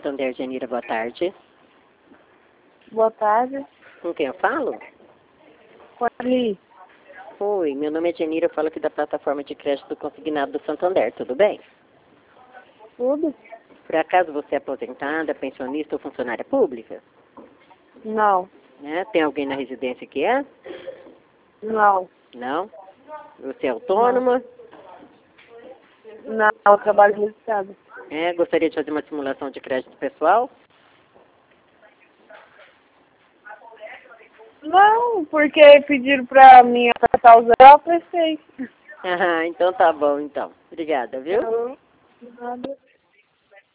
Santander, Genira, boa tarde. Boa tarde. Com quem eu falo? Com a Ali. Oi, meu nome é Genira, eu falo aqui da plataforma de crédito consignado do Santander, tudo bem? Tudo? Por acaso você é aposentada, pensionista ou funcionária pública? Não. Né? Tem alguém na residência que é? Não. Não? Você é autônoma? Não, eu trabalho registrado. Gostaria de fazer uma simulação de crédito pessoal? Não, porque pediram pra mim apertar o zero, eu apertei. Então tá bom, então. Obrigada, viu? Não, nada.